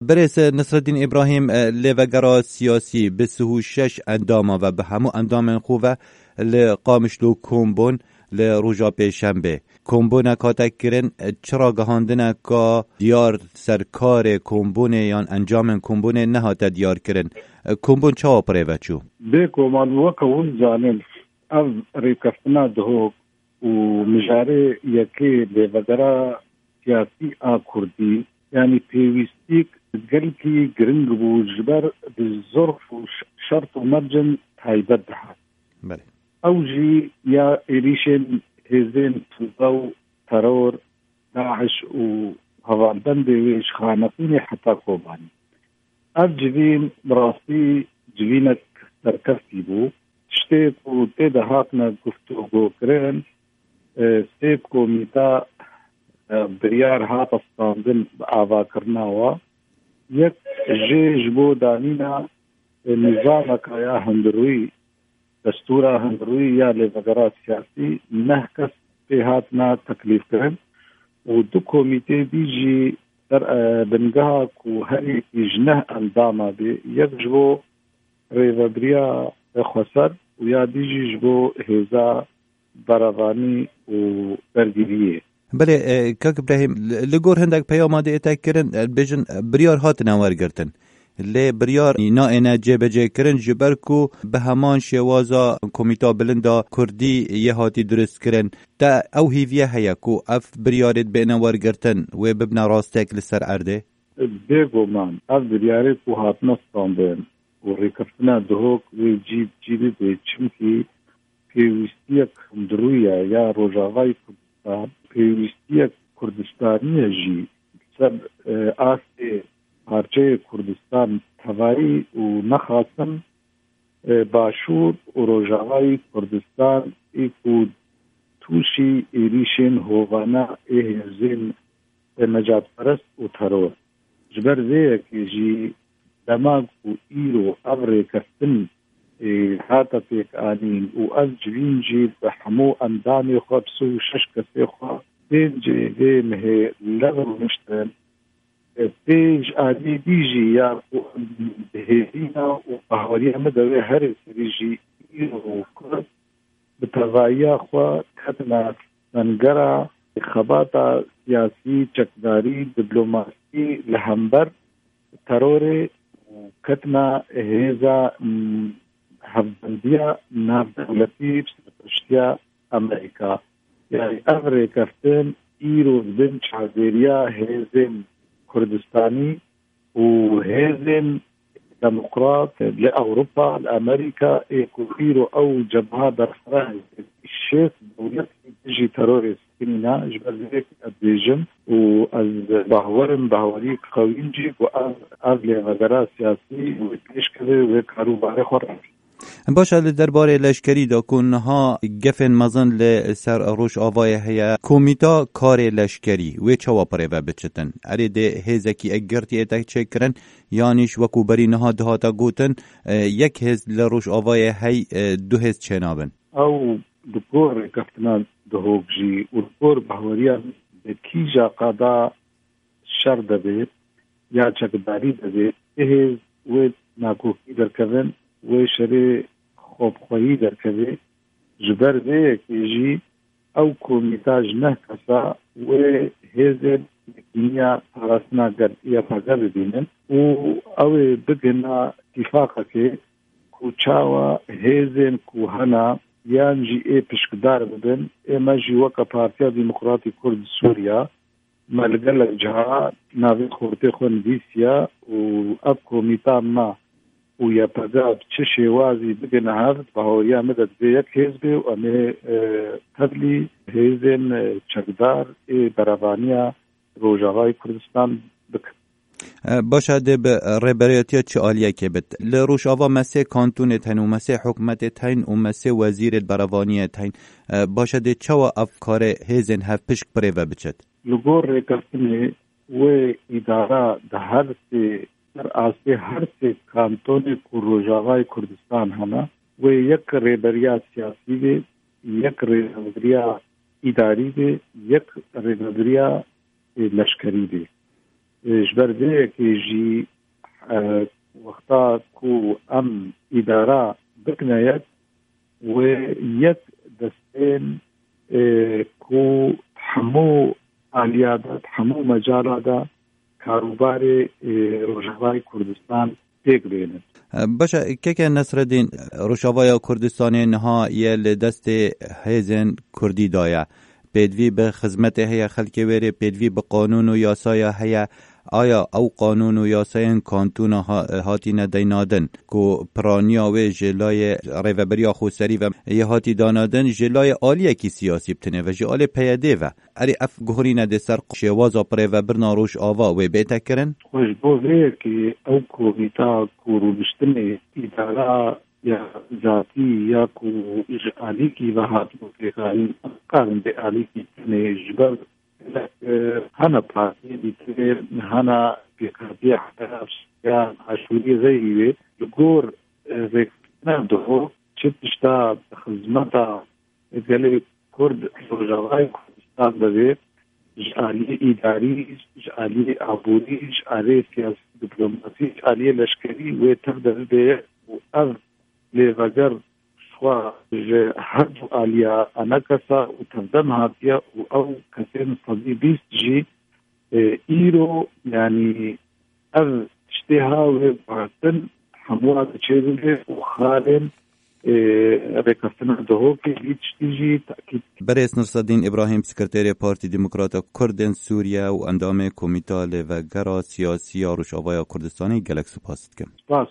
برس نصرالدین ابراهیم لیوگرا سیاسی به 36 انداما و به همو اندام خوبه لقامشلو کومبون لروجا پیشنبه کومبون کاتک کرن چرا گهاندنه که دیار سرکار کومبون یا انجام کومبون نهاته دیار کرن کومبون چه آپره وچو؟ بيكو مالوكا ونزانن او ريكفتنا دهوك ومجاري يكي لفقرا سياسي كردي يعني بيويستيك قلقي قرنقبو جبر بالظرف وشرط ومرجن هايبدها بله اوجي يا إريشن هزين تنطو ترور داعش وهواندن بيش خانقيني حتى كوباني الجبين براسي جبينك تركفتي بو تشتيك وتيدا هاتنا قفتو كرين ستيب كوميتا بريار هات استاندن آوا کرناوا یک جيج بو دانينا نظامك يا هندروي دستورا هندروي يا لفقرات سياسي نهكس في هاتنا تكليف كرن ودو كوميتي بيجي در بنگاه کو هری اجنه انداما بی یک جبو ریوبریا خسر و یا دیجی جبو هزا براوانی و برگیریه. بله کاک ابراهیم لگور هندک پیاماده اتکرن بیشن بریار هات نوار گرتن لی بریار نا اینا جبه جه کرن جبر کو به همان شوازا کمیتا بلندا کردی یه هاتی درست کرن تا او هیویه هیا کو اف بریارت به نوار گرتن و ببنا راستک لسر ارده؟ بگو من اف بریارت کو هات نستاندن و ریکفتنا دهوک و جیبی به چمکی پیوستیک درویه یا روژاوای کردستان پیوستیک کردستانیه جی سب آسته پارچه کردستان توایی و نخواستن باشور و روژاوای کردستان ایکو توشی ایریشن هوانا ایهزین نجات پرست و ترور جبر زیه جی دماغ و ایرو ابره کستن هاتا پیک آنین و از جوین جی بحمو اندامی خواب سو شش کسی خواب دین جی دین هی لغر مشتن پیج آدی دیجی یا بهینا و بحوالی همه هر سریجی ایرو کرد بتغایا خواه کتنا منگرا خباتا سیاسی چکداری دیپلوماسی لهمبر ترور کتنا هیزا هفدندیا ناف دولتی بسرطشتیا امریکا یعنی افره کفتن ایرو بن چازیریا هیزن كردستاني وهذن ديمقراط لأوروبا لأمريكا يكوفيرو أو جبهة برفراء الشيخ دولة تجي تروريست كنينا جبال ذلك أديجن وأز بهورن بهوريك خوينجي وأز لغدرات سياسي وإتليش كذا ويكارو باري خورا باشه درباره لشکری دا کنها گفن مزن لسر روش آوای هیا کومیتا کار لشکری و چوا پره و بچتن اری ده هزکی اگرتی ایتک چه کرن یانیش وکو بری نها دهاتا گوتن یک هز لروش آوای هی دو هز چه نابن او دکور کفتنا دهوک جی و دکور بحوریا کیجا قادا شر دبید یا چکداری دبید هز و ناکوکی درکوین و شری خوب خویی در کبی جبر ده کیجی او کومیتاج نه کسا و هزن دنیا راسنا گرد یا پاگر بینن و او بگنا اتفاقه که کوچاوا هزن کوهنا یانجی ای پشکدار بدن اما جی وکا پارتیا ديمقراطي کرد سوریا ملگل جها ناوی خورتی خون دیسیا و اب کومیتا ما و یا پداب چه شوازی بگن هفت بهوریا مدد به یک حزب و امه تبلی حزن چکدار براوانیا روژاوای کردستان بکن. باشه به ریبریتیا چه آلیه که بد لروش آوا مسیح کانتون تین و مسیح حکمت تین و مسیح وزیر براوانی تین باشه ده چه و افکار حزن هفت پشک پره و بچد لگور ریکفتنه و اداره ده هر سی در آسه هر سه کانتون روژاوای کردستان هنا و یک ریبریا سیاسی به یک ریبریا اداری به یک ریبریا لشکری به جبرده که جی وقتا کو ام اداره بکناید و یک دستین کو همو آلیادات همو مجالادا کاروبار روجاوای کردستان پیک بینند. باشه که نصرالدین روشاوای کردستان نها یه لدست هیزن کردی دایا پیدوی به خدمت هیا خلک وری پیدوی به قانون و یاسای هیا آیا او قانون و یاسای کانتون هاتی ندینادن که پرانیا و جلای ریوبریا خوسری و یه هاتی دانادن جلای آلیه کی سیاسی بتنه و جلای پیاده و اری اف گهری نده سر شوازا پریوبرنا روش آوا و بیتا کرن؟ خوش بوده که او کومیتا کوروبشتنه اداره یا ذاتی یا کو اجعالی کی و هات مفیقانی قارن به عالی کی تنه جبر هنا پارتی بیتر هنا بیقابی احتراف یا عشوری غیری لگور رکتنا دو چتشتا خزمتا گلی کرد روجاوای کردستان بده اجعالی اداری، اجعالی عبوری، اجعالی سیاسی دیپلماسی، اجعالی لشکری و تقدر به از لغگر شوا هر آلیا انکسا و تقدم هاتیا و او کسین صدی بیست جی ایرو یعنی از اشتها و بحثن هموها چیزه و خالن رکستنا دهو که هیچ تیجی تأکید. برئیس نصرالدین ابراهیم سکرتری پارتی دموکراتا کردن سوریا و اندام کمیته لوگرا سیاسی روشاوای کردستانی گلک سپاست کم.